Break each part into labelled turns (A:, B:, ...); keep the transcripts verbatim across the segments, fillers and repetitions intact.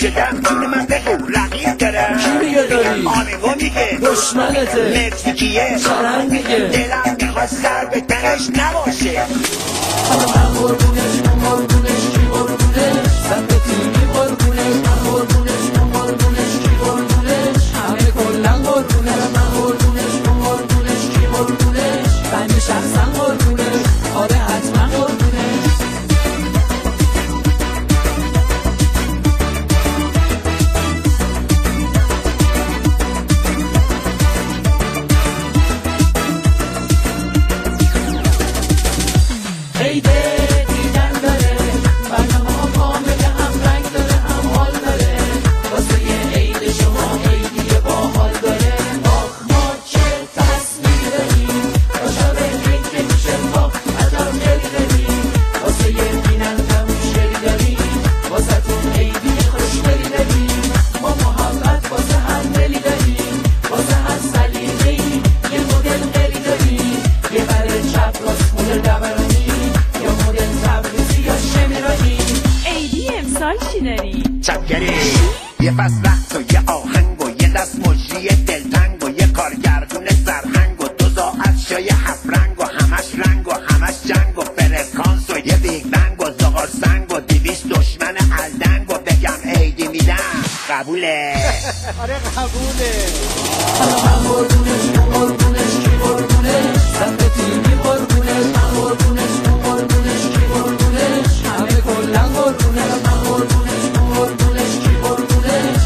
A: شدم جون من بگو رقیب دارم.
B: کی میگه داری؟
A: آنگو میگه
B: دشمنته.
A: مکزیکیه
B: چرنگ میگه
A: دلم میخواد سر به تنش نباشه.
B: حالا من قربونش من قربونش کی قربونش سمت تیمی قربونش من قربونش من قربونش کی قربونش همه کلن قربونه من قربونش من قربونش کی قربونش بنده شخصا قربونش آره حتما قربونش.
A: چپگری یه فصل رقص و یه آهنگ و یه دست مجری دلتنگ و یه کارگردون سرهنگ و دو ساعت شای هفت رنگ و همش رنگ و همش جنگ و فرکانس و یه بیگ بنگ و زغار سنگ و دیویس دشمن الدنگ و بگم عیدی میدم قبوله.
C: آره قبوله.
B: حالا من قربونش من قربونش کی قربونش سمت تیمی قربونش من قربونش من قربونش کی قربونش همه کلن قربونه من قربونش من قربونش کی قربونش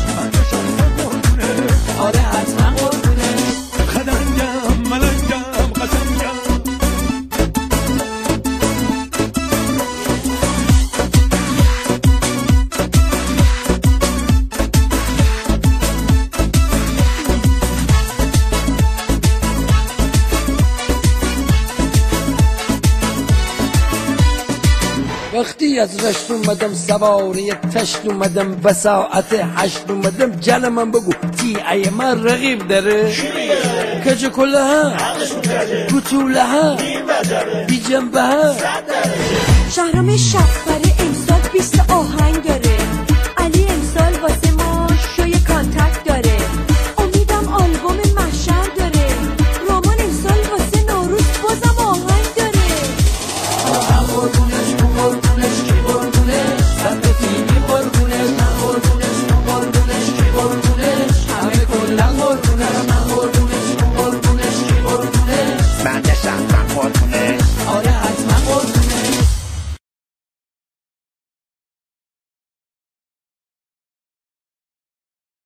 B: آره حتما قربونش.
D: خدنگم ملنگم قشنگم
B: وقتی از رشت اومدم سواری تشت اومدم به ساعت هشت اومدم جل من بگو تی ای من رقیب داره کج کله ها کتوله ها بی جنبه ها.
E: شهرام شفبره امسال بیست آهنگ داره